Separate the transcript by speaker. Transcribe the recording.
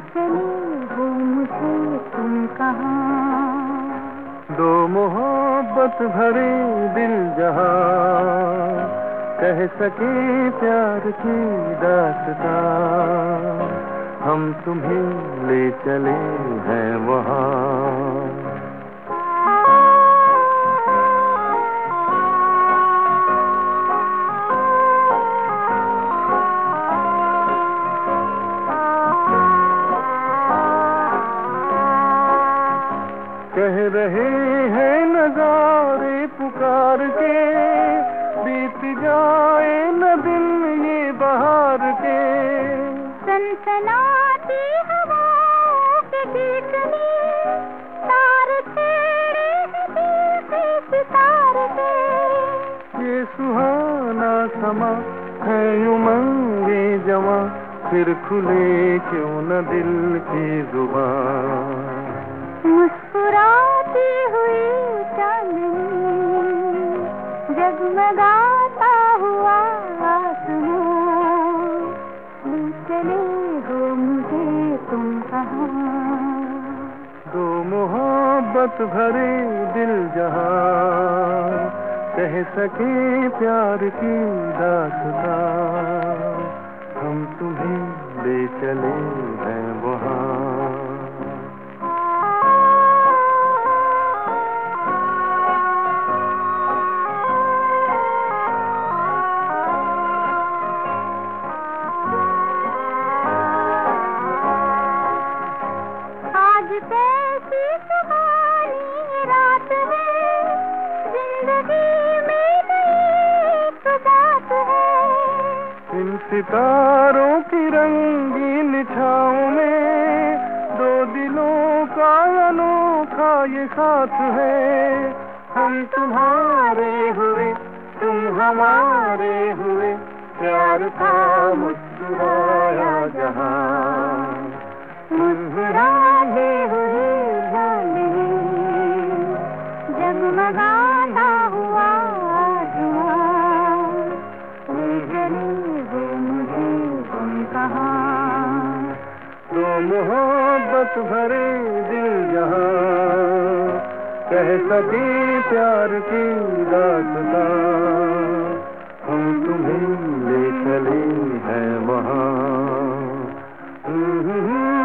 Speaker 1: चले हो मुझे तुम कहाँ।
Speaker 2: दो मोहब्बत भरे दिल जहाँ कह सके प्यार की दास्तां, हम तुम्हें ले चले हैं वहाँ। कह रहे हैं नज़ारे पुकार के, बीत जाए न दिन ये बहार के।
Speaker 1: सनसनाती हवाओं के गीत में तार छेड़े हैं दिल के सितार के।
Speaker 2: ये सुहाना समा है उमंगे जवां, फिर खुले क्यों न दिल की जुबान।
Speaker 1: मुस्कुराती हुई चांदनी, जगमगाता हुआ आसमां, ले चले हो मुझे तुम कहाँ।
Speaker 2: दो मोहब्बत भरे दिल जहाँ कह सके प्यार की दास्तां, हम तुम्हें ले चले हैं वहाँ।
Speaker 1: कैसी सुहानी रात है, जिंदगी में एक बात है।
Speaker 2: इन सितारों की रंगीन छाँव में दो दिलों का अनोखा ये साथ है। हम तुम्हारे हुए तुम हमारे हुए, प्यार का मुस्कुराया जहाँ।
Speaker 1: मुस्कुराए हुए जाने, जगमगाता हुआ आसमां, ले चले हो मुझे तुम कहाँ।
Speaker 2: दो मोहब्बत भरे दिल जहाँ कह सके प्यार की दास्तां, हम तुम्हें ले चले हैं वहाँ।